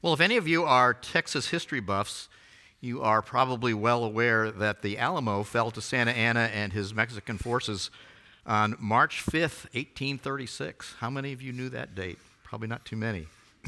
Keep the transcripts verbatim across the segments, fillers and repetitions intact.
Well, if any of you are Texas history buffs, you are probably well aware that the Alamo fell to Santa Anna and his Mexican forces on March fifth, eighteen thirty-six. How many of you knew that date? Probably not too many.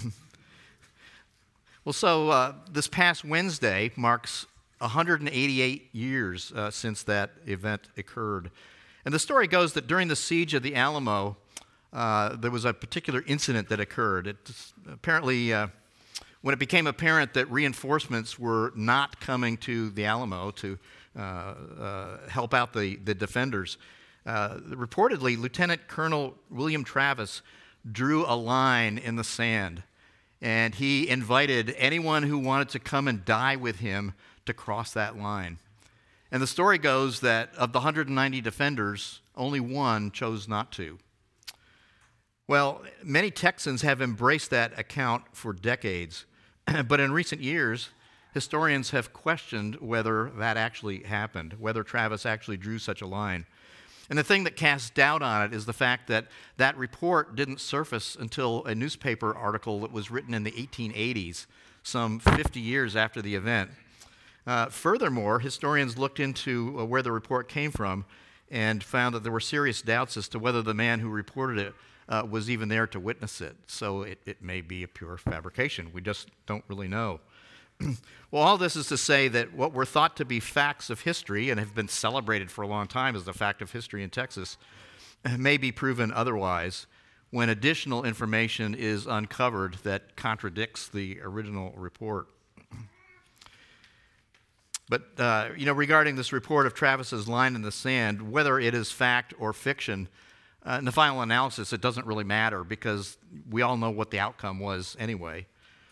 Well, so uh, this past Wednesday marks one hundred eighty-eight years uh, since that event occurred. And the story goes that during the siege of the Alamo, uh, there was a particular incident that occurred. It apparently... Uh, When it became apparent that reinforcements were not coming to the Alamo to uh, uh, help out the, the defenders, uh, reportedly Lieutenant Colonel William Travis drew a line in the sand, and he invited anyone who wanted to come and die with him to cross that line. And the story goes that of the one hundred ninety defenders, only one chose not to. Well, many Texans have embraced that account for decades. But in recent years, historians have questioned whether that actually happened, whether Travis actually drew such a line. And the thing that casts doubt on it is the fact that that report didn't surface until a newspaper article that was written in the eighteen eighties, some fifty years after the event. Uh, furthermore, historians looked into uh, where the report came from and found that there were serious doubts as to whether the man who reported it Uh, was even there to witness it. So it, it may be a pure fabrication. We just don't really know. Well, all this is to say that what were thought to be facts of history and have been celebrated for a long time as the fact of history in Texas may be proven otherwise when additional information is uncovered that contradicts the original report. But, uh, you know, regarding this report of Travis's line in the sand, whether it is fact or fiction, Uh, in the final analysis, it doesn't really matter because we all know what the outcome was anyway.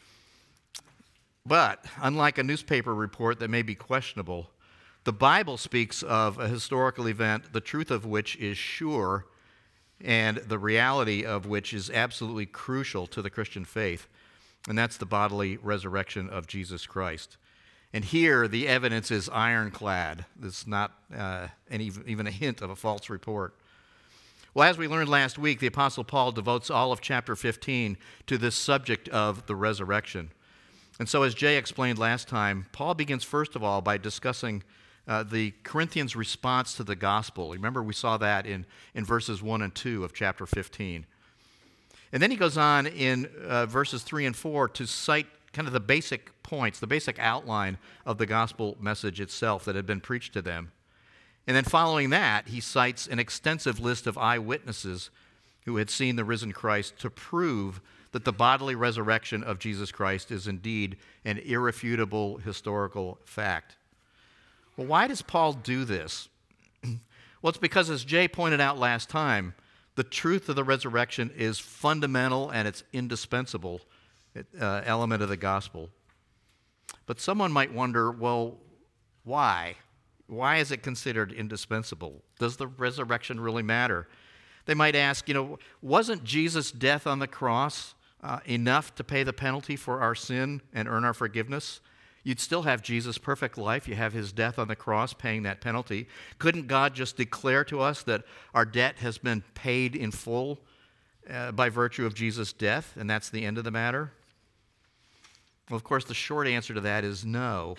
But unlike a newspaper report that may be questionable, the Bible speaks of a historical event, the truth of which is sure and the reality of which is absolutely crucial to the Christian faith, and that's the bodily resurrection of Jesus Christ. And here, the evidence is ironclad. It's not uh, any, even a hint of a false report. Well, as we learned last week, the Apostle Paul devotes all of chapter fifteen to this subject of the resurrection. And so, as Jay explained last time, Paul begins first of all by discussing uh, the Corinthians' response to the gospel. Remember, we saw that in, in verses one and two of chapter fifteen. And then he goes on in uh, verses three and four to cite kind of the basic points, the basic outline of the gospel message itself that had been preached to them. And then following that, he cites an extensive list of eyewitnesses who had seen the risen Christ to prove that the bodily resurrection of Jesus Christ is indeed an irrefutable historical fact. Well, why does Paul do this? Well, it's because, as Jay pointed out last time, the truth of the resurrection is fundamental and it's indispensable uh, element of the gospel. But someone might wonder, well, why? Why is it considered indispensable? Does the resurrection really matter? They might ask, you know, wasn't Jesus' death on the cross uh, enough to pay the penalty for our sin and earn our forgiveness? You'd still have Jesus' perfect life. You have his death on the cross paying that penalty. Couldn't God just declare to us that our debt has been paid in full uh, by virtue of Jesus' death, and that's the end of the matter? Well, of course, the short answer to that is no.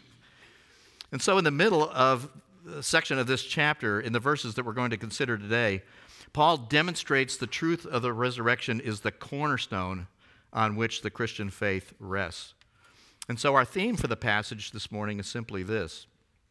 And so in the middle of the section of this chapter, in the verses that we're going to consider today, Paul demonstrates the truth of the resurrection is the cornerstone on which the Christian faith rests. And so our theme for the passage this morning is simply this: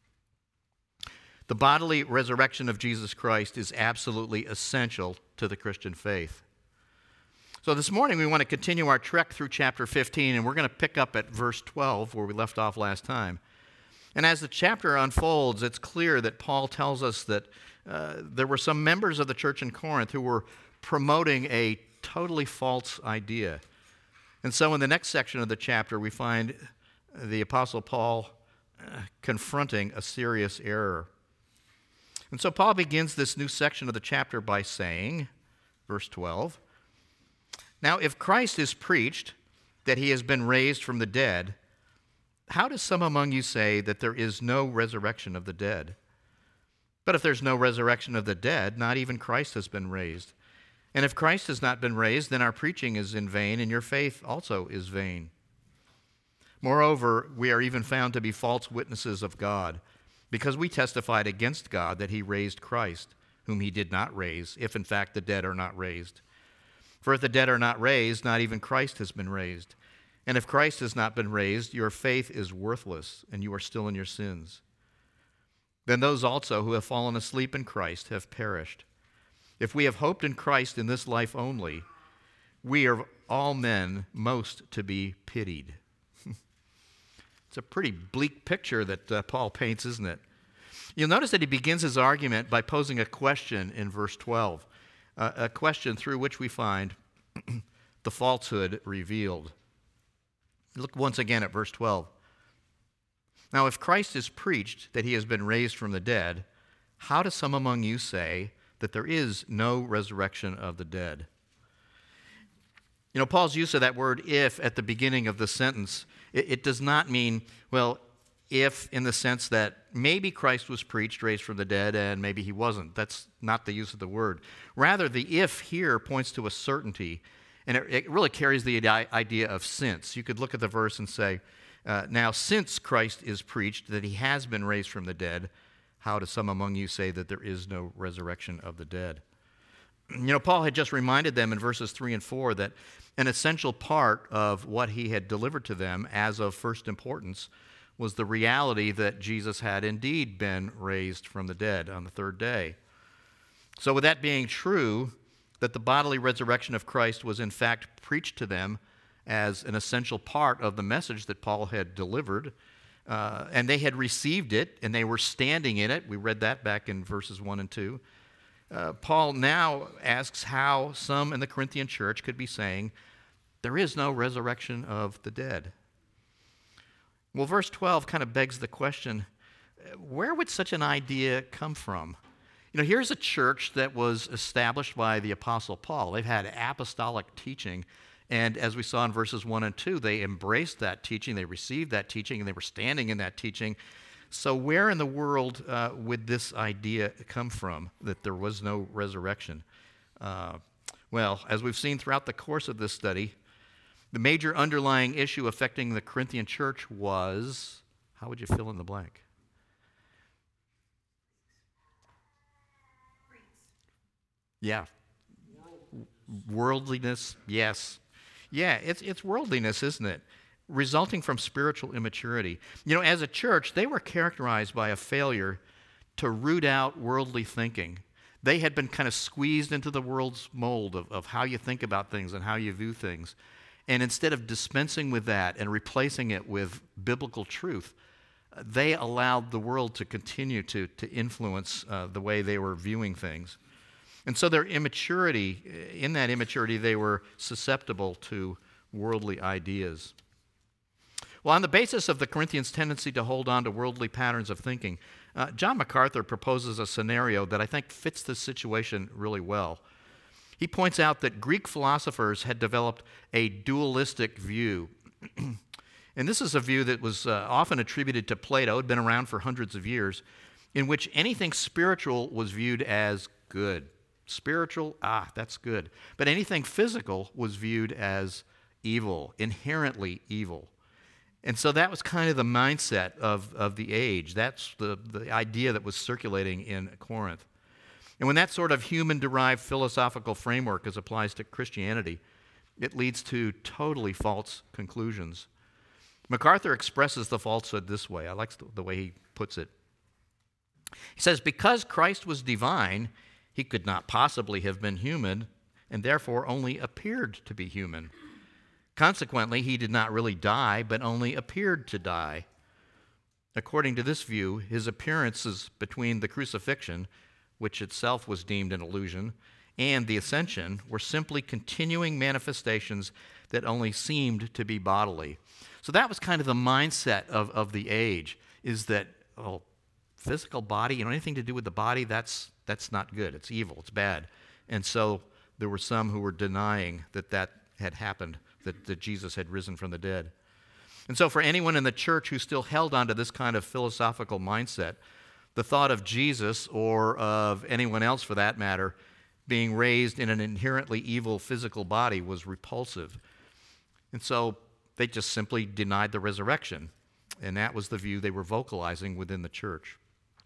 the bodily resurrection of Jesus Christ is absolutely essential to the Christian faith. So this morning we want to continue our trek through chapter fifteen, and we're going to pick up at verse twelve where we left off last time. And as the chapter unfolds, it's clear that Paul tells us that uh, there were some members of the church in Corinth who were promoting a totally false idea. And so in the next section of the chapter, we find the Apostle Paul uh, confronting a serious error. And so Paul begins this new section of the chapter by saying, verse twelve, "Now if Christ is preached that he has been raised from the dead, how does some among you say that there is no resurrection of the dead? But if there's no resurrection of the dead, not even Christ has been raised. And if Christ has not been raised, then our preaching is in vain, and your faith also is vain. Moreover, we are even found to be false witnesses of God, because we testified against God that he raised Christ, whom he did not raise, if in fact the dead are not raised. For if the dead are not raised, not even Christ has been raised. And if Christ has not been raised, your faith is worthless, and you are still in your sins. Then those also who have fallen asleep in Christ have perished. If we have hoped in Christ in this life only, we are all men most to be pitied. It's a pretty bleak picture that uh, Paul paints, isn't it? You'll notice that he begins his argument by posing a question in verse twelve, uh, a question through which we find the falsehood revealed. Look once again at verse twelve. Now, if Christ is preached that he has been raised from the dead, how do some among you say that there is no resurrection of the dead? You know, Paul's use of that word if at the beginning of the sentence, it, it does not mean, well, if in the sense that maybe Christ was preached, raised from the dead, and maybe he wasn't. That's not the use of the word. Rather, the if here points to a certainty, and it, it really carries the idea of since. You could look at the verse and say, uh, now since Christ is preached that he has been raised from the dead, how do some among you say that there is no resurrection of the dead? You know, Paul had just reminded them in verses three and four that an essential part of what he had delivered to them as of first importance was the reality that Jesus had indeed been raised from the dead on the third day. So with that being true, that the bodily resurrection of Christ was in fact preached to them as an essential part of the message that Paul had delivered, uh, and they had received it, and they were standing in it. We read that back in verses one and two. Uh, Paul now asks how some in the Corinthian church could be saying, there is no resurrection of the dead. Well, verse twelve kind of begs the question, where would such an idea come from? You know, here's a church that was established by the Apostle Paul. They've had apostolic teaching, and as we saw in verses one and two, they embraced that teaching, they received that teaching, and they were standing in that teaching. So where in the world uh, would this idea come from, that there was no resurrection? Uh, well, as we've seen throughout the course of this study, the major underlying issue affecting the Corinthian church was, how would you fill in the blank? Yeah. Worldliness, yes. Yeah, it's it's worldliness, isn't it? Resulting from spiritual immaturity. You know, as a church, they were characterized by a failure to root out worldly thinking. They had been kind of squeezed into the world's mold of, of how you think about things and how you view things. And instead of dispensing with that and replacing it with biblical truth, they allowed the world to continue to, to influence uh, the way they were viewing things. And so their immaturity, in that immaturity, they were susceptible to worldly ideas. Well, on the basis of the Corinthians' tendency to hold on to worldly patterns of thinking, uh, John MacArthur proposes a scenario that I think fits this situation really well. He points out that Greek philosophers had developed a dualistic view. And this is a view that was uh, often attributed to Plato, had been around for hundreds of years, in which anything spiritual was viewed as good. Spiritual, ah, that's good. But anything physical was viewed as evil, inherently evil. And so that was kind of the mindset of, of the age. That's the, the idea that was circulating in Corinth. And when that sort of human-derived philosophical framework is applied to Christianity, it leads to totally false conclusions. MacArthur expresses the falsehood this way. I like the way he puts it. He says, because Christ was divine, he could not possibly have been human, and therefore only appeared to be human. Consequently, he did not really die, but only appeared to die. According to this view, his appearances between the crucifixion, which itself was deemed an illusion, and the ascension were simply continuing manifestations that only seemed to be bodily. So that was kind of the mindset of, of the age, is that, oh, physical body, you know, anything to do with the body, that's that's not good. It's evil. It's bad. And so there were some who were denying that that had happened, that, that Jesus had risen from the dead. And so for anyone in the church who still held on to this kind of philosophical mindset, the thought of Jesus, or of anyone else for that matter, being raised in an inherently evil physical body was repulsive. And so They just simply denied the resurrection, and that was the view they were vocalizing within the church.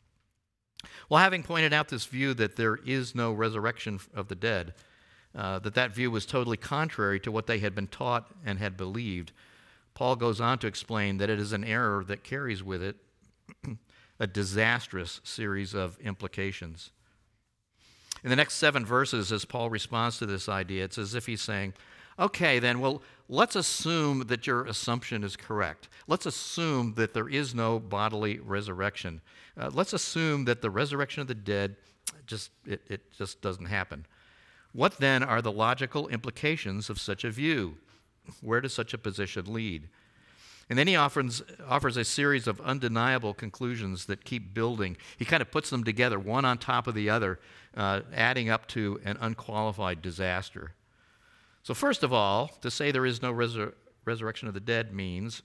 Well, having pointed out this view that there is no resurrection of the dead, uh, that that view was totally contrary to what they had been taught and had believed, Paul goes on to explain that it is an error that carries with it a disastrous series of implications. In the next seven verses, as Paul responds to this idea, it's as if he's saying, okay, then, well, let's assume that your assumption is correct. Let's assume that there is no bodily resurrection. Uh, let's assume that the resurrection of the dead just it, it just doesn't happen. What then are the logical implications of such a view? Where does such a position lead? And then he offers, offers a series of undeniable conclusions that keep building. He kind of puts them together, one on top of the other, uh, adding up to an unqualified disaster. So first of all, to say there is no resur- resurrection of the dead means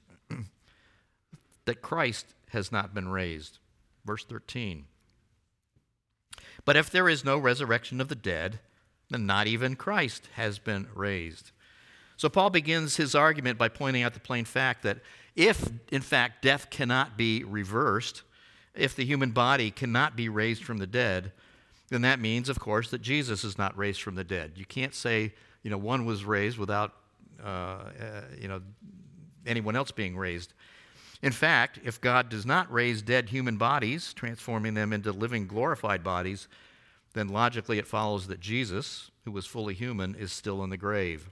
that Christ has not been raised. Verse thirteen. But if there is no resurrection of the dead, then not even Christ has been raised. So Paul begins his argument by pointing out the plain fact that if, in fact, death cannot be reversed, if the human body cannot be raised from the dead, then that means, of course, that Jesus is not raised from the dead. You can't say, you know, one was raised without, uh, uh, you know, anyone else being raised. In fact, if God does not raise dead human bodies, transforming them into living, glorified bodies, then logically it follows that Jesus, who was fully human, is still in the grave.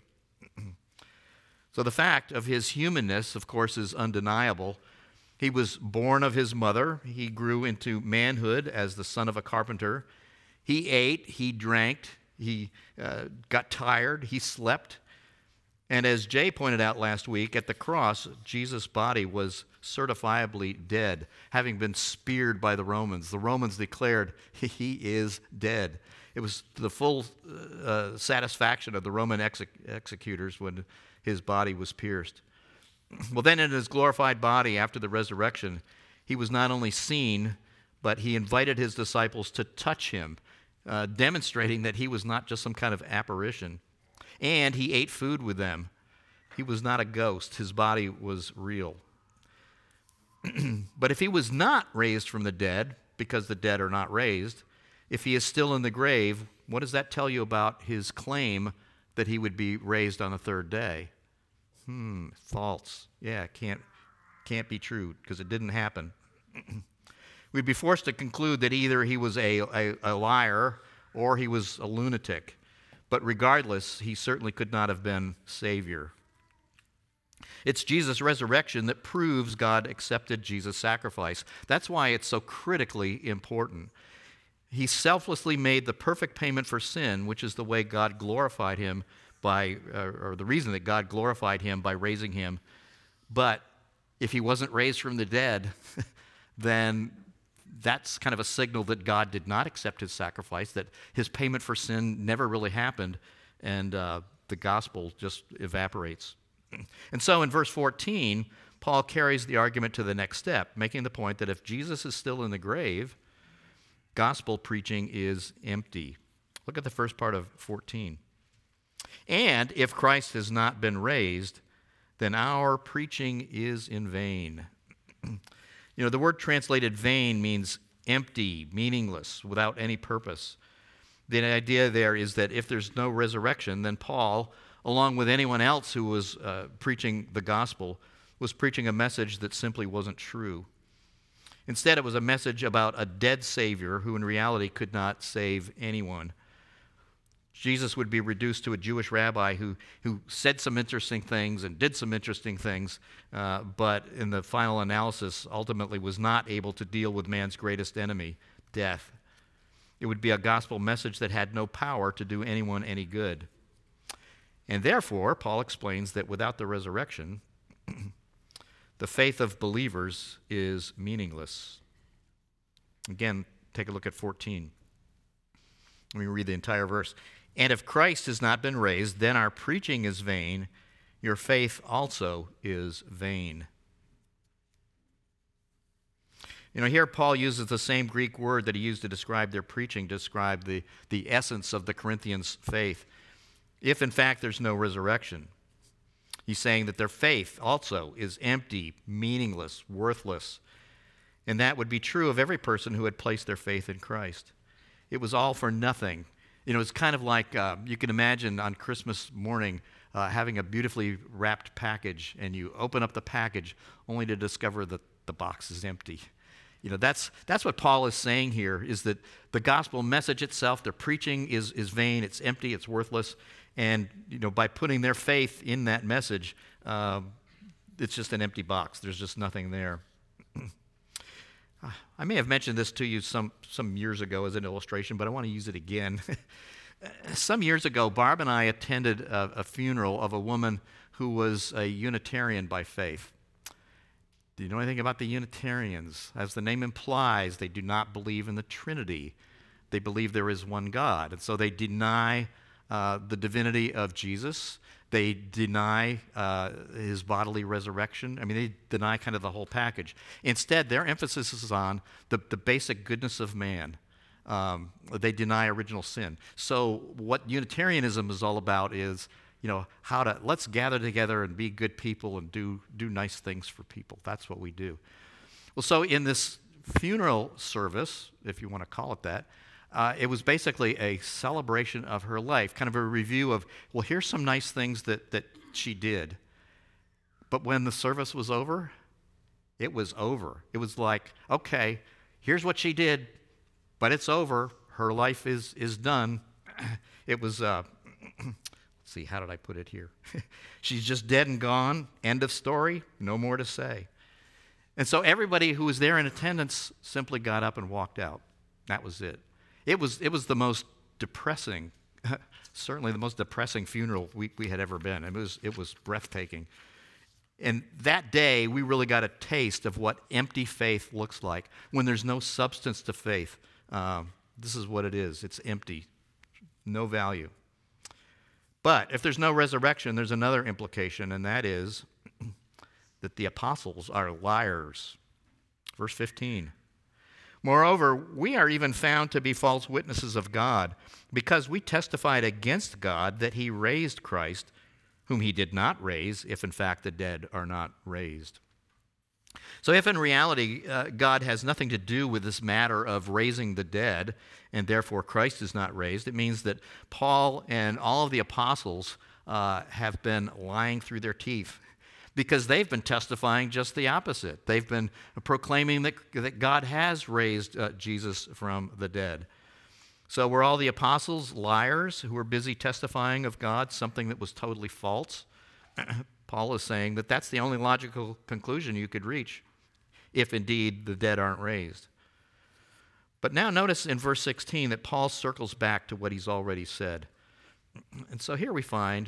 So the fact of his humanness, of course, is undeniable. He was born of his mother. He grew into manhood as the son of a carpenter. He ate, he drank, he uh, got tired, he slept. And as Jay pointed out last week, at the cross, Jesus' body was certifiably dead, having been speared by the Romans. The Romans declared, he is dead. It was to the full uh, satisfaction of the Roman exe- executors when his body was pierced. Well, then in his glorified body after the resurrection, he was not only seen, but he invited his disciples to touch him, uh, demonstrating that he was not just some kind of apparition. And he ate food with them. He was not a ghost. His body was real. But if he was not raised from the dead, because the dead are not raised, if he is still in the grave, what does that tell you about his claim that he would be raised on the third day? Hmm, false. Yeah, can't can't be true because it didn't happen. We'd be forced to conclude that either he was a, a, a liar or he was a lunatic. But regardless, he certainly could not have been Savior. It's Jesus' resurrection that proves God accepted Jesus' sacrifice. That's why it's so critically important. He selflessly made the perfect payment for sin, which is the way God glorified him by, uh, or the reason that God glorified him by raising him. But if he wasn't raised from the dead, then that's kind of a signal that God did not accept his sacrifice, that his payment for sin never really happened, and uh, the gospel just evaporates. And so in verse fourteen, Paul carries the argument to the next step, making the point that if Jesus is still in the grave, gospel preaching is empty. Look at the first part of fourteen. And if Christ has not been raised, then our preaching is in vain. You know, the word translated vain means empty, meaningless, without any purpose. The idea there is that if there's no resurrection, then Paul, along with anyone else who was uh, preaching the gospel, was preaching a message that simply wasn't true. Instead, it was a message about a dead Savior who in reality could not save anyone. Jesus would be reduced to a Jewish rabbi who, who said some interesting things and did some interesting things, uh, but in the final analysis ultimately was not able to deal with man's greatest enemy, death. It would be a gospel message that had no power to do anyone any good. And therefore, Paul explains that without the resurrection, the faith of believers is meaningless. Again, take a look at fourteen. Let me read the entire verse. And if Christ has not been raised, then our preaching is vain, your faith also is vain. You know, here Paul uses the same Greek word that he used to describe their preaching, to describe the, the essence of the Corinthians' faith. If, in fact, there's no resurrection. He's saying that their faith also is empty, meaningless, worthless. And that would be true of every person who had placed their faith in Christ. It was all for nothing. You know, it's kind of like uh, you can imagine on Christmas morning uh, having a beautifully wrapped package, and you open up the package only to discover that the box is empty. You know, that's that's what Paul is saying here, is that the gospel message itself, their preaching is is vain, it's empty, it's worthless, and you know, by putting their faith in that message, uh, it's just an empty box. There's just nothing there. I may have mentioned this to you some, some years ago as an illustration, but I want to use it again. Some years ago, Barb and I attended a, a funeral of a woman who was a Unitarian by faith. Do you know anything about the Unitarians? As the name implies, they do not believe in the Trinity. They believe there is one God, and so they deny uh, the divinity of Jesus. They deny uh, his bodily resurrection. I mean, they deny kind of the whole package. Instead, their emphasis is on the, the basic goodness of man. Um, they deny original sin. So what Unitarianism is all about is, you know, how to, let's gather together and be good people and do, do nice things for people. That's what we do. Well, so in this funeral service, if you want to call it that, Uh, it was basically a celebration of her life, kind of a review of, well, here's some nice things that, that she did. But when the service was over, it was over. It was like, okay, here's what she did, but it's over. Her life is, is done. It was, uh, let's see, how did I put it here? She's just dead and gone. End of story. No more to say. And so everybody who was there in attendance simply got up and walked out. That was it. It was it was the most depressing, certainly the most depressing funeral we, we had ever been. It was it was breathtaking. And that day, we really got a taste of what empty faith looks like when there's no substance to faith. Um, this is what it is. It's empty, no value. But if there's no resurrection, there's another implication, and that is that the apostles are liars. Verse fifteen. Moreover, we are even found to be false witnesses of God, because we testified against God that he raised Christ, whom he did not raise, if in fact the dead are not raised. So if in reality uh, God has nothing to do with this matter of raising the dead, and therefore Christ is not raised, it means that Paul and all of the apostles uh, have been lying through their teeth, because they've been testifying just the opposite. They've been proclaiming that, that God has raised uh, Jesus from the dead. So were all the apostles liars who were busy testifying of God, something that was totally false? Paul is saying that that's the only logical conclusion you could reach, if indeed the dead aren't raised. But now notice in verse sixteen that Paul circles back to what he's already said. And so here we find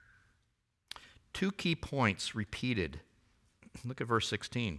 two key points repeated. Look at verse sixteen.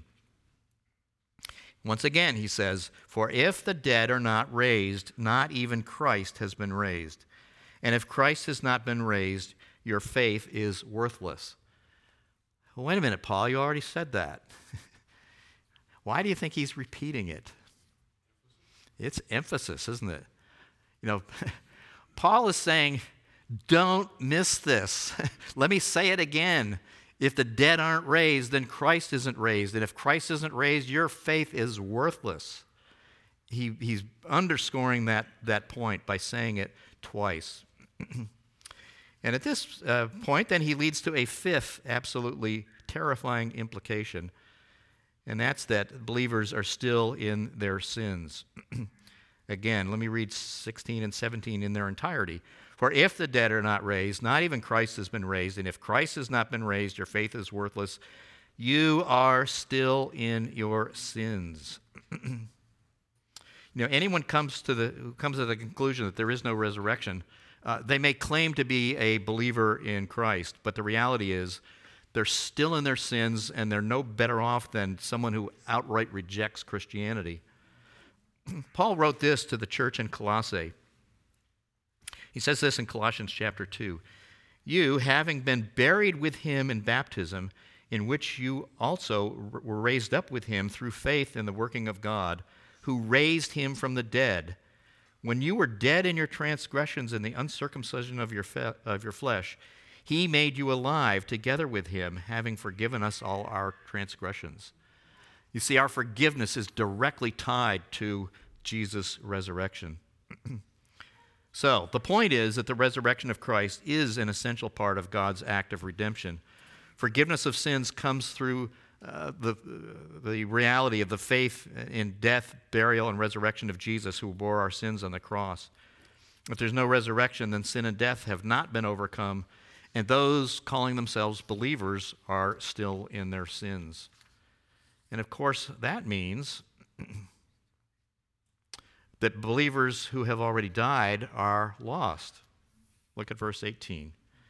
Once again, he says, "For if the dead are not raised, not even Christ has been raised. And if Christ has not been raised, your faith is worthless." Well, wait a minute, Paul, you already said that. Why do you think he's repeating it? It's emphasis, isn't it? You know, Paul is saying, don't miss this. Let me say it again. If the dead aren't raised, then Christ isn't raised. And if Christ isn't raised, your faith is worthless. He, he's underscoring that, that point by saying it twice. And at this uh, point, then he leads to a fifth absolutely terrifying implication, and that's that believers are still in their sins. Again, let me read sixteen and seventeen in their entirety. "For if the dead are not raised, not even Christ has been raised, and if Christ has not been raised, your faith is worthless. You are still in your sins." You know, anyone comes to the who comes to the conclusion that there is no resurrection, uh, they may claim to be a believer in Christ, but the reality is they're still in their sins, and they're no better off than someone who outright rejects Christianity. Paul wrote this to the church in Colossae. He says this in Colossians chapter two. "You, having been buried with him in baptism, in which you also were raised up with him through faith in the working of God, who raised him from the dead. When you were dead in your transgressions and the uncircumcision of your, fe- of your flesh, He made you alive together with him, having forgiven us all our transgressions. You see, our forgiveness is directly tied to Jesus' resurrection. So, the point is that the resurrection of Christ is an essential part of God's act of redemption. Forgiveness of sins comes through uh, the, uh, the reality of the faith in death, burial, and resurrection of Jesus, who bore our sins on the cross. If there's no resurrection, then sin and death have not been overcome, and those calling themselves believers are still in their sins. And of course, that means that believers who have already died are lost. Look at verse eighteen.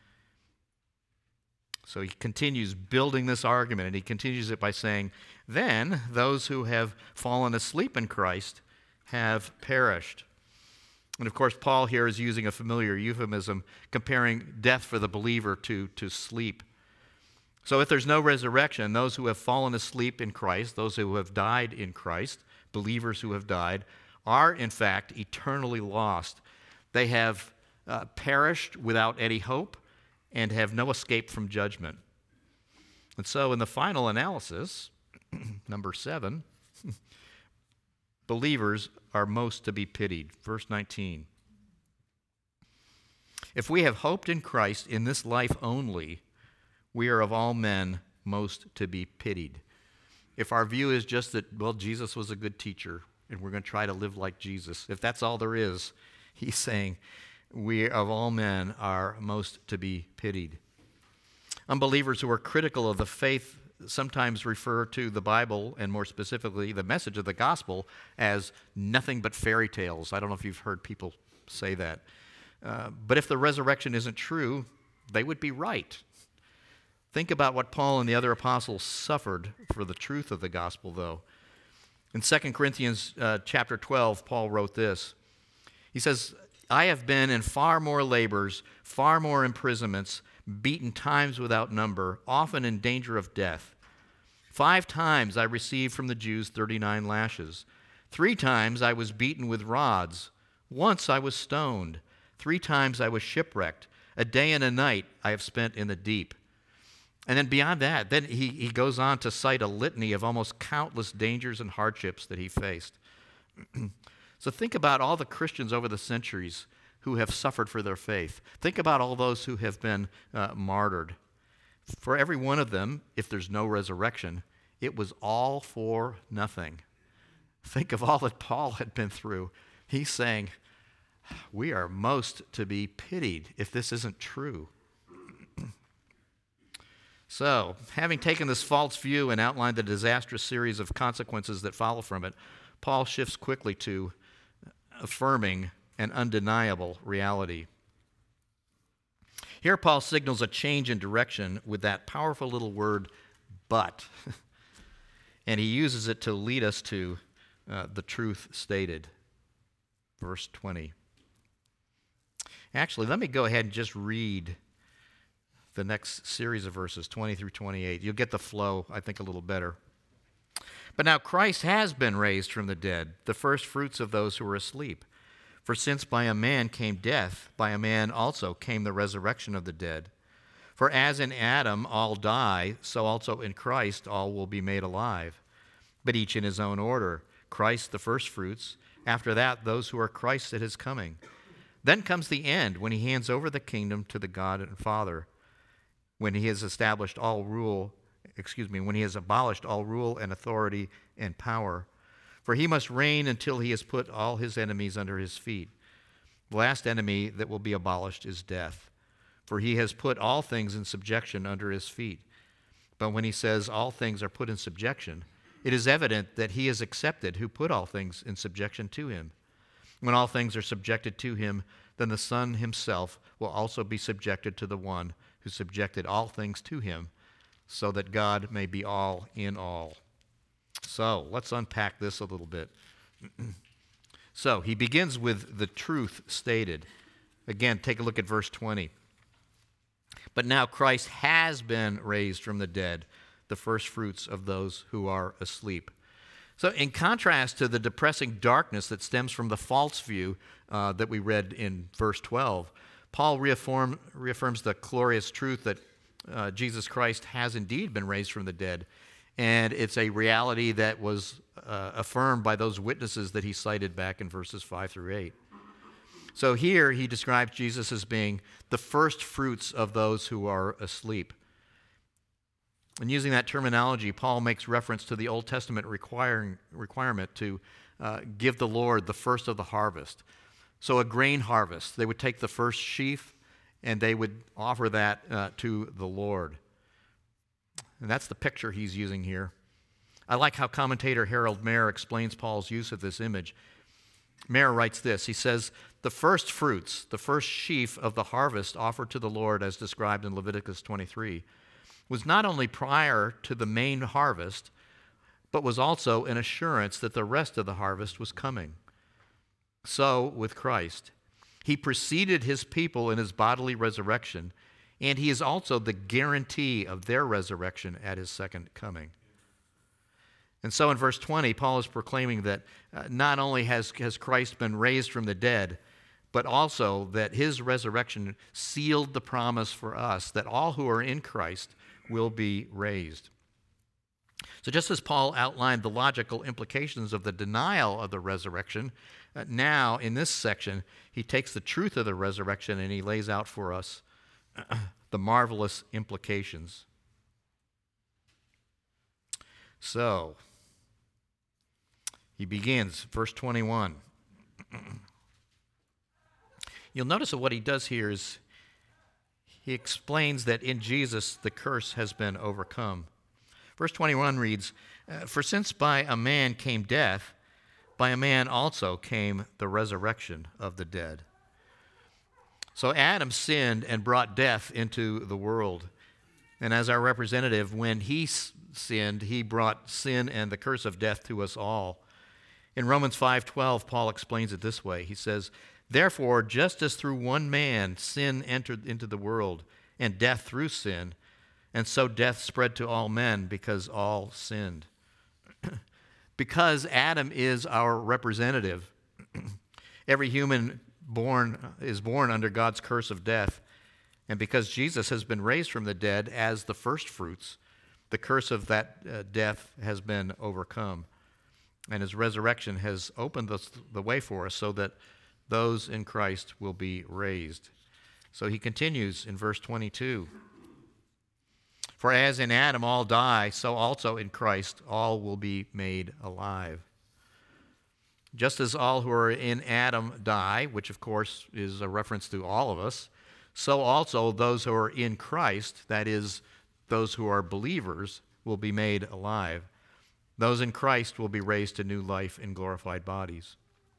So he continues building this argument, and he continues it by saying, then those who have fallen asleep in Christ have perished. And of course, Paul here is using a familiar euphemism, comparing death for the believer to, to sleep. So if there's no resurrection, those who have fallen asleep in Christ, those who have died in Christ, believers who have died, are in fact eternally lost. They have uh, perished without any hope and have no escape from judgment. And so in the final analysis, number seven, believers are most to be pitied. Verse nineteen. If we have hoped in Christ in this life only, we are of all men most to be pitied. If our view is just that, well, Jesus was a good teacher, and we're going to try to live like Jesus, if that's all there is, he's saying, we of all men are most to be pitied. Unbelievers who are critical of the faith sometimes refer to the Bible, and more specifically the message of the gospel, as nothing but fairy tales. I don't know if you've heard people say that. Uh, but if the resurrection isn't true, they would be right. Think about what Paul and the other apostles suffered for the truth of the gospel, though. In Second Corinthians uh, chapter twelve, Paul wrote this. He says, I have been in far more labors, far more imprisonments, beaten times without number, often in danger of death. Five times I received from the Jews thirty-nine lashes. Three times I was beaten with rods. Once I was stoned. Three times I was shipwrecked. A day and a night I have spent in the deep. And then beyond that, then he, he goes on to cite a litany of almost countless dangers and hardships that he faced. So think about all the Christians over the centuries who have suffered for their faith. Think about all those who have been uh, martyred. For every one of them, if there's no resurrection, it was all for nothing. Think of all that Paul had been through. He's saying, we are most to be pitied if this isn't true. So, having taken this false view and outlined the disastrous series of consequences that follow from it, Paul shifts quickly to affirming an undeniable reality. Here, Paul signals a change in direction with that powerful little word, but. And he uses it to lead us to uh, the truth stated. Verse twenty. Actually, let me go ahead and just read the next series of verses, twenty through twenty-eight. You'll get the flow, I think, a little better. But now Christ has been raised from the dead, the first fruits of those who were asleep. For since by a man came death, by a man also came the resurrection of the dead. For as in Adam all die, so also in Christ all will be made alive, but each in his own order. Christ the first fruits, after that those who are Christ at his coming. Then comes the end, when he hands over the kingdom to the God and Father, when he has established all rule, excuse me, when he has abolished all rule and authority and power. For he must reign until he has put all his enemies under his feet. The last enemy that will be abolished is death. For he has put all things in subjection under his feet. But when he says all things are put in subjection, it is evident that he is accepted who put all things in subjection to him. When all things are subjected to him, then the Son himself will also be subjected to the one who subjected all things to him, so that God may be all in all. So, let's unpack this a little bit. So, he begins with the truth stated. Again, take a look at verse twenty. But now Christ has been raised from the dead, the first fruits of those who are asleep. So in contrast to the depressing darkness that stems from the false view uh, that we read in verse twelve, Paul reaffirm, reaffirms the glorious truth that uh, Jesus Christ has indeed been raised from the dead. And it's a reality that was uh, affirmed by those witnesses that he cited back in verses five through eight. So here he describes Jesus as being the first fruits of those who are asleep. And using that terminology, Paul makes reference to the Old Testament requiring, requirement to uh, give the Lord the first of the harvest. So a grain harvest, they would take the first sheaf and they would offer that uh, to the Lord. And that's the picture he's using here. I like how commentator Harold Mayer explains Paul's use of this image. Mayer writes this. He says, the first fruits, the first sheaf of the harvest offered to the Lord as described in Leviticus twenty-three, was not only prior to the main harvest, but was also an assurance that the rest of the harvest was coming. So with Christ, he preceded his people in his bodily resurrection, and he is also the guarantee of their resurrection at his second coming. And so in verse twenty, Paul is proclaiming that uh, not only has, has Christ been raised from the dead, but also that his resurrection sealed the promise for us that all who are in Christ will be raised. So just as Paul outlined the logical implications of the denial of the resurrection, uh, now in this section, he takes the truth of the resurrection and he lays out for us uh, the marvelous implications. So, he begins, verse twenty-one. You'll notice that what he does here is he explains that in Jesus the curse has been overcome. Verse twenty-one reads, "For since by a man came death, by a man also came the resurrection of the dead." So Adam sinned and brought death into the world. And as our representative, when he sinned, he brought sin and the curse of death to us all. In Romans five twelve, Paul explains it this way. He says, "Therefore, just as through one man sin entered into the world, and death through sin, and so death spread to all men because all sinned." Because Adam is our representative, every human born is born under God's curse of death, and because Jesus has been raised from the dead as the first fruits, the curse of that uh, death has been overcome. And his resurrection has opened the, the way for us so that those in Christ will be raised. So he continues in verse twenty-two. "For as in Adam all die, so also in Christ all will be made alive. Just as all who are in Adam die," which of course is a reference to all of us, "so also those who are in Christ," that is, those who are believers, "will be made alive. Those in Christ will be raised to new life in glorified bodies."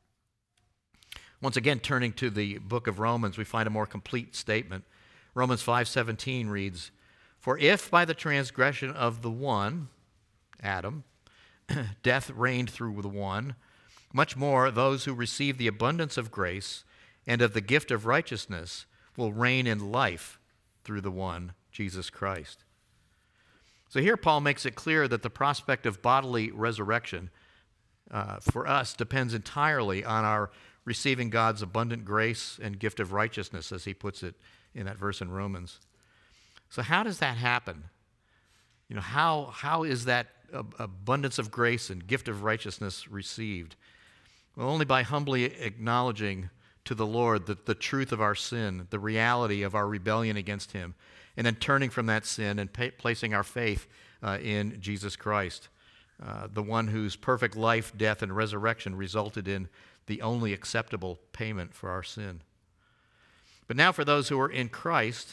Once again, turning to the book of Romans, we find a more complete statement. Romans five seventeen reads, "For if by the transgression of the one," Adam, "death reigned through the one, much more those who receive the abundance of grace and of the gift of righteousness will reign in life through the one, Jesus Christ." So here Paul makes it clear that the prospect of bodily resurrection uh, for us depends entirely on our receiving God's abundant grace and gift of righteousness, as he puts it in that verse in Romans. So how does that happen? You know, how how is that ab- abundance of grace and gift of righteousness received? Well, only by humbly acknowledging to the Lord the, the truth of our sin, the reality of our rebellion against him, and then turning from that sin and pa- placing our faith uh, in Jesus Christ, uh, the one whose perfect life, death, and resurrection resulted in the only acceptable payment for our sin. But now for those who are in Christ,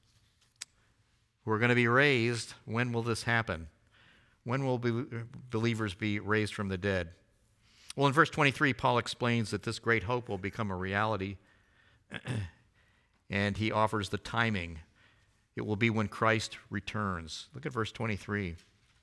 who are going to be raised, when will this happen? When will be- believers be raised from the dead? Well, in verse twenty-three, Paul explains that this great hope will become a reality, and he offers the timing. It will be when Christ returns. Look at verse twenty-three.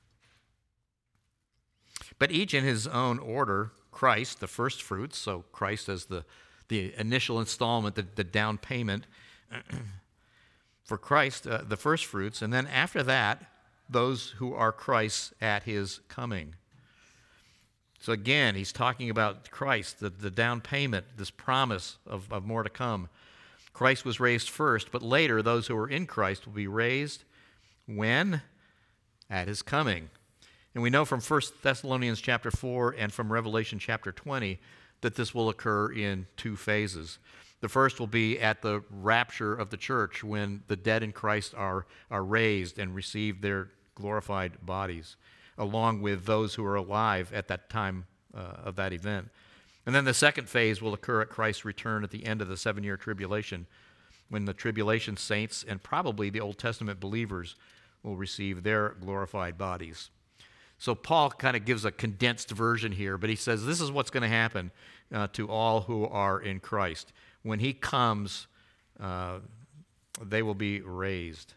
"But each in his own order, Christ, the first fruits," so Christ as the, the initial installment, the, the down payment, for Christ, uh, the first fruits, and then after that, those who are Christ's at his coming. So again, he's talking about Christ, the, the down payment, this promise of, of more to come. Christ was raised first, but later those who are in Christ will be raised when? At his coming. And we know from First Thessalonians chapter four and from Revelation chapter twenty that this will occur in two phases. The first will be at the rapture of the church when the dead in Christ are, are raised and receive their glorified bodies, along with those who are alive at that time uh, of that event. And then the second phase will occur at Christ's return at the end of the seven-year tribulation, when the tribulation saints and probably the Old Testament believers will receive their glorified bodies. So Paul kind of gives a condensed version here, but he says this is what's going to happen uh, to all who are in Christ. When he comes, uh, they will be raised.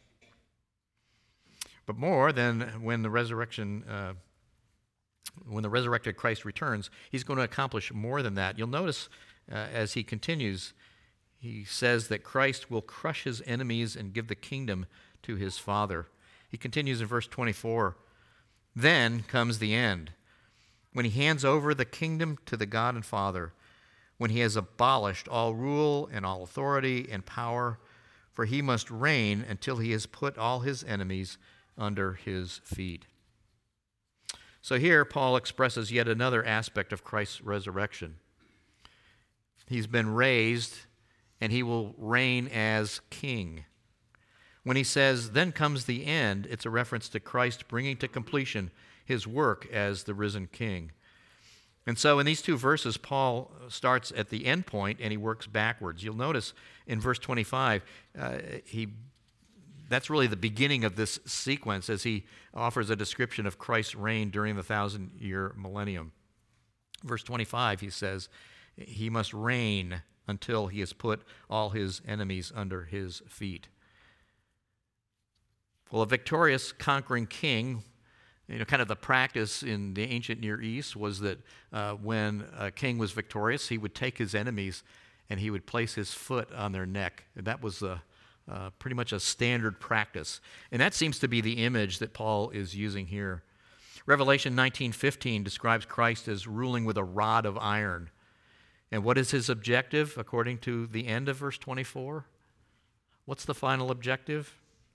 But more than when the resurrection, uh, when the resurrected Christ returns, he's going to accomplish more than that. You'll notice uh, as he continues, he says that Christ will crush his enemies and give the kingdom to his Father. He continues in verse twenty-four, then comes the end, when he hands over the kingdom to the God and Father, when he has abolished all rule and all authority and power, for he must reign until he has put all his enemies under his feet. So here Paul expresses yet another aspect of Christ's resurrection. He's been raised, and he will reign as king. When he says, then comes the end, it's a reference to Christ bringing to completion his work as the risen king. And so in these two verses, Paul starts at the end point and he works backwards. You'll notice in verse twenty-five, uh, he that's really the beginning of this sequence as he offers a description of Christ's reign during the thousand-year millennium. Verse twenty-five, he says, he must reign until he has put all his enemies under his feet. Well, a victorious conquering king, you know, kind of the practice in the ancient Near East was that uh, when a king was victorious, he would take his enemies and he would place his foot on their neck. And that was a, uh, pretty much a standard practice. And that seems to be the image that Paul is using here. Revelation nineteen fifteen describes Christ as ruling with a rod of iron. And what is his objective according to the end of verse twenty-four? What's the final objective?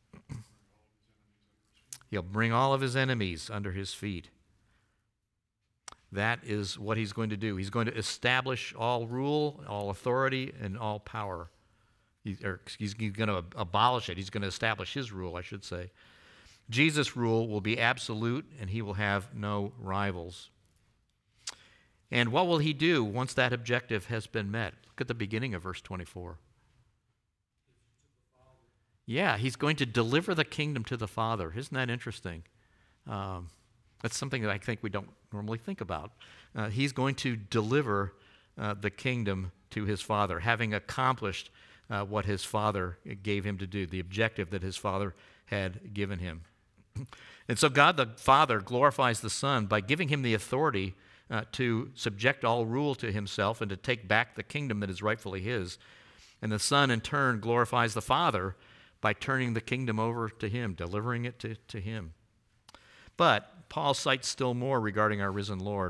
He'll bring all of his enemies under his feet. That is what he's going to do. He's going to establish all rule, all authority, and all power. He, or, he's, he's going to abolish it. He's going to establish his rule, I should say. Jesus' rule will be absolute, and he will have no rivals. And what will he do once that objective has been met? Look at the beginning of verse twenty-four. Yeah, he's going to deliver the kingdom to the Father. Isn't that interesting? Um, that's something that I think we don't normally think about. Uh, he's going to deliver uh, the kingdom to his Father, having accomplished uh, what his Father gave him to do, the objective that his Father had given him. And so God the Father glorifies the Son by giving him the authority uh, to subject all rule to himself and to take back the kingdom that is rightfully his. And the Son, in turn, glorifies the Father by turning the kingdom over to him, delivering it to, to him. But Paul cites still more regarding our risen Lord.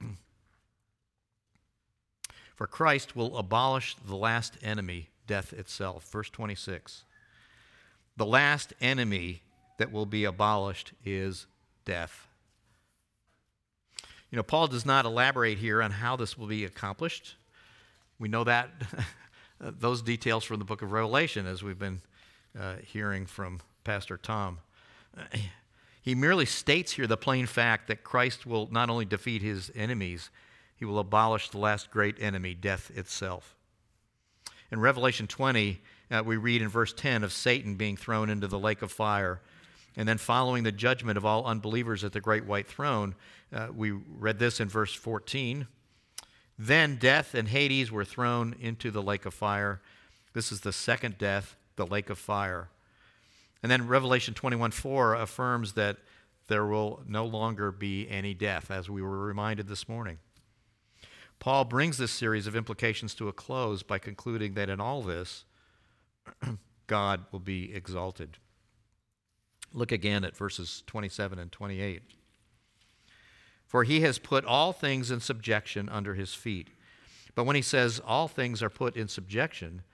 For Christ will abolish the last enemy, death itself. Verse twenty-six. The last enemy that will be abolished is death. You know, Paul does not elaborate here on how this will be accomplished. We know that, those details from the book of Revelation, as we've been Uh, hearing from Pastor Tom. Uh, he merely states here the plain fact that Christ will not only defeat his enemies, he will abolish the last great enemy, death itself. In Revelation twenty, uh, we read in verse ten of Satan being thrown into the lake of fire. And then following the judgment of all unbelievers at the great white throne, uh, we read this in verse fourteen. Then death and Hades were thrown into the lake of fire. This is the second death, the lake of fire. And then Revelation twenty-one four affirms that there will no longer be any death, as we were reminded this morning. Paul brings this series of implications to a close by concluding that in all this, God will be exalted. Look again at verses twenty-seven and twenty-eight. For he has put all things in subjection under his feet. But when he says all things are put in subjection,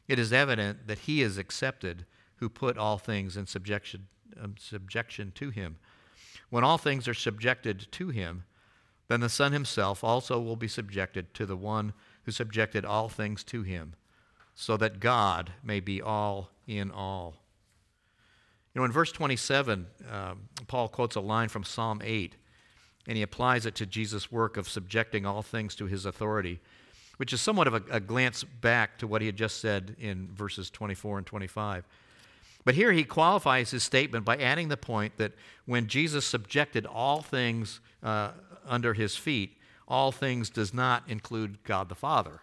it is evident that he is accepted who put all things in subjection, um, subjection to him. When all things are subjected to him, then the Son himself also will be subjected to the one who subjected all things to him, so that God may be all in all. You know, in verse twenty-seven, uh, Paul quotes a line from Psalm eight, and he applies it to Jesus' work of subjecting all things to his authority, which is somewhat of a, a glance back to what he had just said in verses twenty-four and twenty-five. But here he qualifies his statement by adding the point that when Jesus subjected all things uh, under his feet, all things does not include God the Father.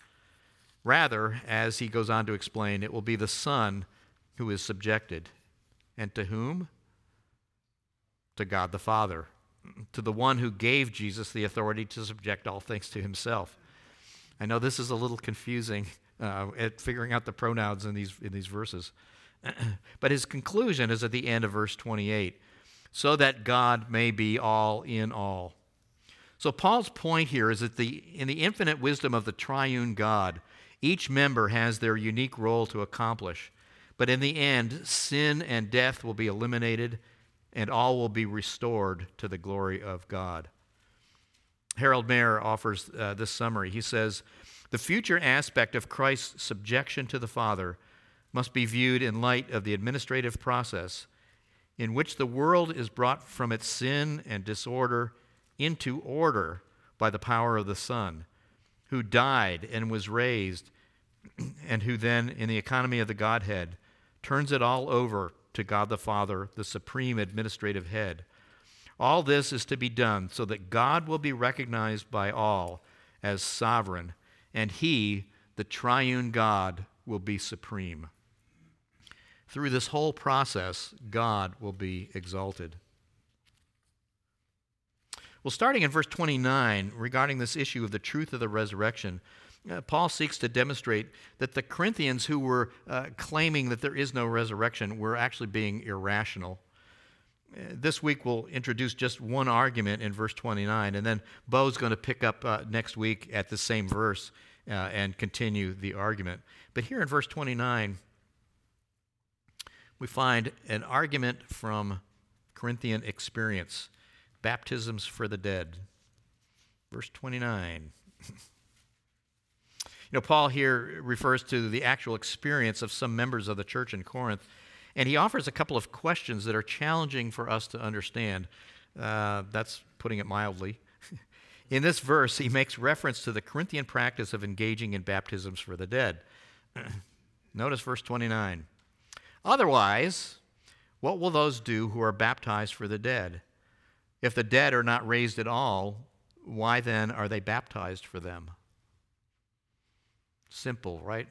Rather, as he goes on to explain, it will be the Son who is subjected. And to whom? To God the Father, to the one who gave Jesus the authority to subject all things to himself. I know this is a little confusing uh, at figuring out the pronouns in these in these verses. But his conclusion is at the end of verse twenty-eight, so that God may be all in all. So Paul's point here is that the in the infinite wisdom of the triune God, each member has their unique role to accomplish. But in the end, sin and death will be eliminated, and all will be restored to the glory of God. Harold Mayer offers uh, this summary. He says, the future aspect of Christ's subjection to the Father must be viewed in light of the administrative process in which the world is brought from its sin and disorder into order by the power of the Son, who died and was raised, and who then, in the economy of the Godhead, turns it all over to God the Father, the supreme administrative head. All this is to be done so that God will be recognized by all as sovereign, and he, the triune God, will be supreme. Through this whole process, God will be exalted. Well, starting in verse twenty-nine, regarding this issue of the truth of the resurrection, uh, Paul seeks to demonstrate that the Corinthians who were uh, claiming that there is no resurrection were actually being irrational. Uh, this week we'll introduce just one argument in verse twenty-nine, and then Bo's going to pick up uh, next week at the same verse uh, and continue the argument. But here in verse twenty-nine, we find an argument from Corinthian experience, baptisms for the dead. Verse twenty-nine. You know, Paul here refers to the actual experience of some members of the church in Corinth, and he offers a couple of questions that are challenging for us to understand. Uh, that's putting it mildly. In this verse, he makes reference to the Corinthian practice of engaging in baptisms for the dead. Notice verse twenty-nine. Otherwise, what will those do who are baptized for the dead? If the dead are not raised at all, why then are they baptized for them? Simple, right?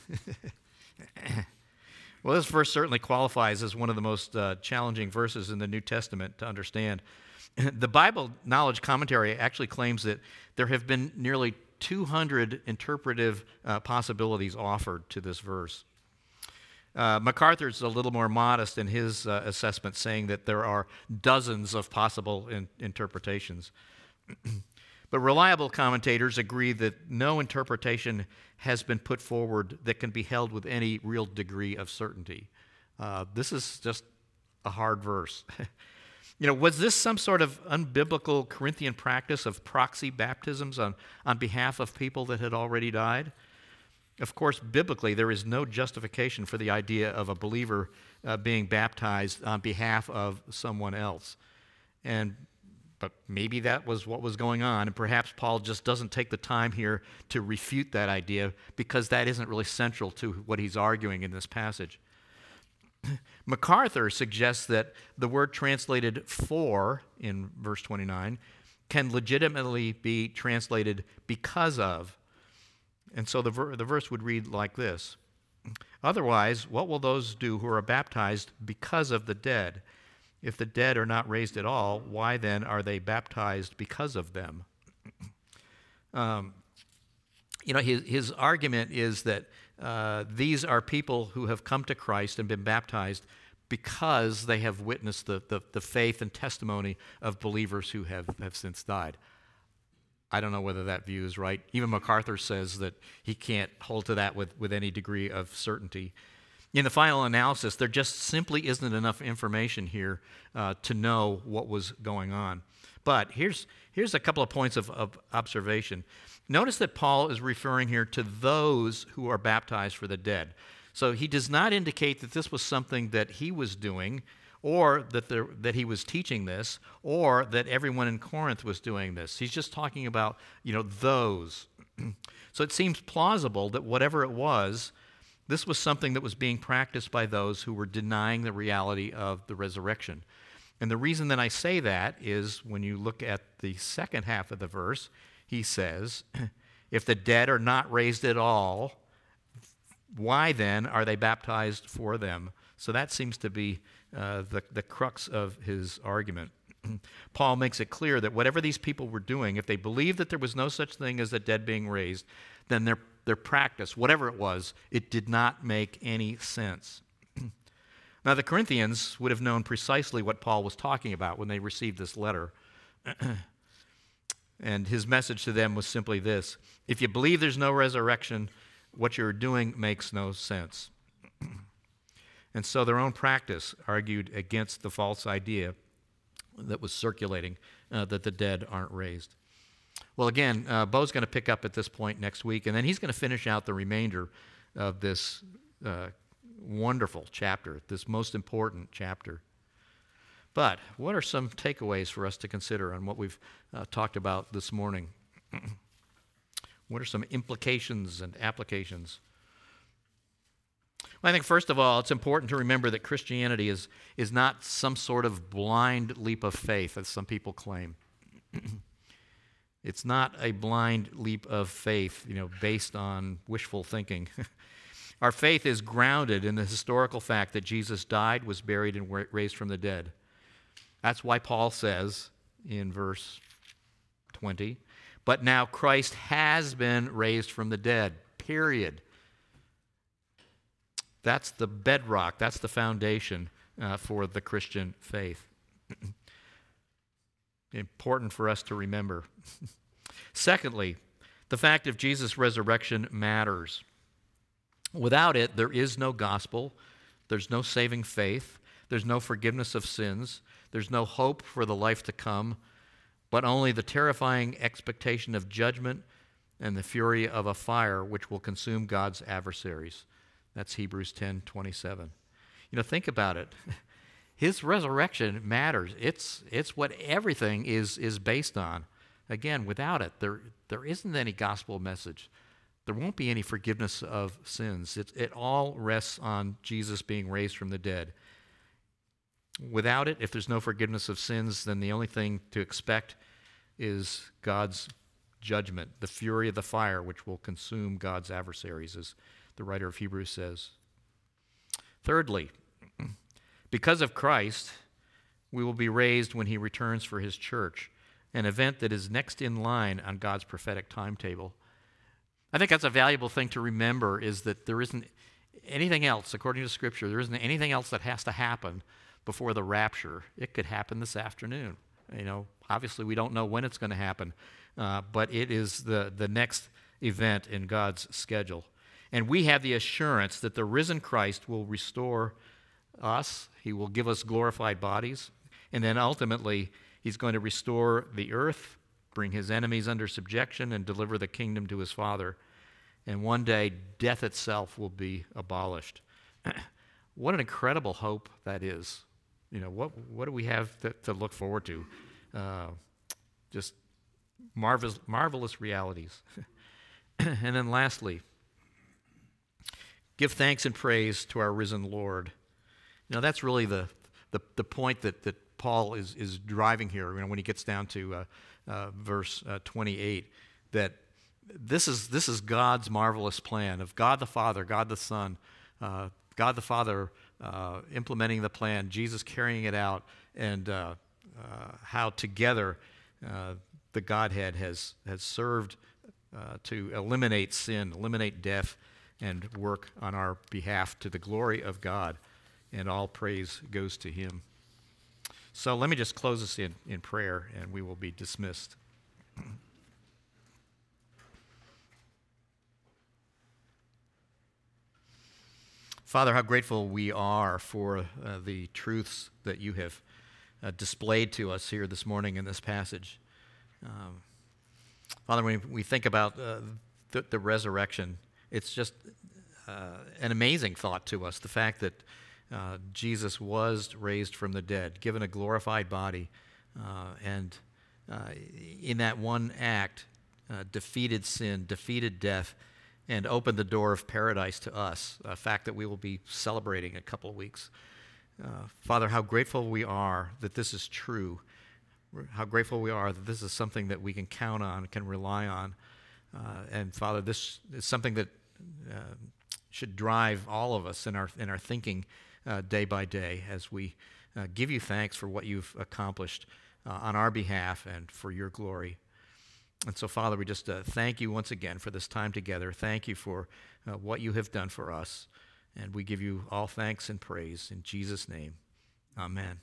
Well, this verse certainly qualifies as one of the most uh, challenging verses in the New Testament to understand. The Bible Knowledge Commentary actually claims that there have been nearly two hundred interpretive uh, possibilities offered to this verse. Uh, MacArthur's a little more modest in his uh, assessment, saying that there are dozens of possible in- interpretations. But reliable commentators agree that no interpretation has been put forward that can be held with any real degree of certainty. Uh, this is just a hard verse. You know, was this some sort of unbiblical Corinthian practice of proxy baptisms on, on behalf of people that had already died? Of course, biblically, there is no justification for the idea of a believer uh, being baptized on behalf of someone else. And but maybe that was what was going on, and perhaps Paul just doesn't take the time here to refute that idea because that isn't really central to what he's arguing in this passage. MacArthur suggests that the word translated for in verse twenty-nine can legitimately be translated because of. And so the, ver- the verse would read like this. Otherwise, what will those do who are baptized because of the dead? If the dead are not raised at all, why then are they baptized because of them? Um, you know, his, his argument is that uh, these are people who have come to Christ and been baptized because they have witnessed the, the, the faith and testimony of believers who have, have since died. I don't know whether that view is right. Even MacArthur says that he can't hold to that with, with any degree of certainty. In the final analysis, there just simply isn't enough information here uh, to know what was going on. But here's, here's a couple of points of, of observation. Notice that Paul is referring here to those who are baptized for the dead. So he does not indicate that this was something that he was doing, or that, there, that he was teaching this, or that everyone in Corinth was doing this. He's just talking about, you know, those. So it seems plausible that whatever it was, this was something that was being practiced by those who were denying the reality of the resurrection. And the reason that I say that is when you look at the second half of the verse, he says, if the dead are not raised at all, why then are they baptized for them? So that seems to be uh, the, the crux of his argument. Paul makes it clear that whatever these people were doing, if they believed that there was no such thing as the dead being raised, then their, their practice, whatever it was, it did not make any sense. Now, the Corinthians would have known precisely what Paul was talking about when they received this letter. And his message to them was simply this: if you believe there's no resurrection, what you're doing makes no sense. And so their own practice argued against the false idea that was circulating, uh, that the dead aren't raised. Well, again, uh, Bo's going to pick up at this point next week, and then he's going to finish out the remainder of this uh, wonderful chapter, this most important chapter. But what are some takeaways for us to consider on what we've uh, talked about this morning? What are some implications and applications? Well, I think first of all, it's important to remember that Christianity is, is not some sort of blind leap of faith, as some people claim. It's not a blind leap of faith, you know, based on wishful thinking. Our faith is grounded in the historical fact that Jesus died, was buried, and raised from the dead. That's why Paul says in verse twenty, but now Christ has been raised from the dead, period. That's the bedrock, that's the foundation uh, for the Christian faith. Important for us to remember. Secondly, the fact of Jesus' resurrection matters. Without it, there is no gospel, there's no saving faith, there's no forgiveness of sins, there's no hope for the life to come, but only the terrifying expectation of judgment and the fury of a fire which will consume God's adversaries. That's Hebrews ten twenty-seven. You know, think about it. His resurrection matters. It's it's what everything is is based on. Again, without it, there there isn't any gospel message. There won't be any forgiveness of sins. It, it all rests on Jesus being raised from the dead. Without it, if there's no forgiveness of sins, then the only thing to expect is God's judgment, the fury of the fire which will consume God's adversaries, as the writer of Hebrews says. Thirdly, because of Christ, we will be raised when he returns for his church, an event that is next in line on God's prophetic timetable. I think that's a valuable thing to remember, is that there isn't anything else, according to Scripture, there isn't anything else that has to happen before the rapture. It could happen this afternoon. You know, obviously we don't know when it's going to happen, uh, but it is the, the next event in God's schedule. And we have the assurance that the risen Christ will restore us. He will give us glorified bodies. And then ultimately, he's going to restore the earth, bring his enemies under subjection, and deliver the kingdom to his Father. And one day, death itself will be abolished. What an incredible hope that is. You know, what what do we have to, to look forward to? Uh, just marvelous, marvelous realities. And then lastly, give thanks and praise to our risen Lord. You know, that's really the the, the point that, that Paul is, is driving here, you know, when he gets down to uh, uh, verse uh, twenty-eight, that this is this is God's marvelous plan of God the Father, God the Son, uh, God the Father uh, implementing the plan, Jesus carrying it out, and uh, uh, how together uh, the Godhead has, has served uh, to eliminate sin, eliminate death, and work on our behalf to the glory of God. And all praise goes to him. So let me just close this in, in prayer, and we will be dismissed. Father, how grateful we are for uh, the truths that you have uh, displayed to us here this morning in this passage. Um, Father, when we think about uh, the, the resurrection, it's just uh, an amazing thought to us, the fact that uh, Jesus was raised from the dead, given a glorified body, uh, and uh, in that one act, uh, defeated sin, defeated death, and opened the door of paradise to us, a fact that we will be celebrating in a couple of weeks. Uh, Father, how grateful we are that this is true. How grateful we are that this is something that we can count on, can rely on. Uh, and Father, this is something that uh, should drive all of us in our in our thinking uh, day by day as we uh, give you thanks for what you've accomplished uh, on our behalf and for your glory. And so, Father, we just uh, thank you once again for this time together. Thank you for uh, what you have done for us. And we give you all thanks and praise in Jesus' name. Amen.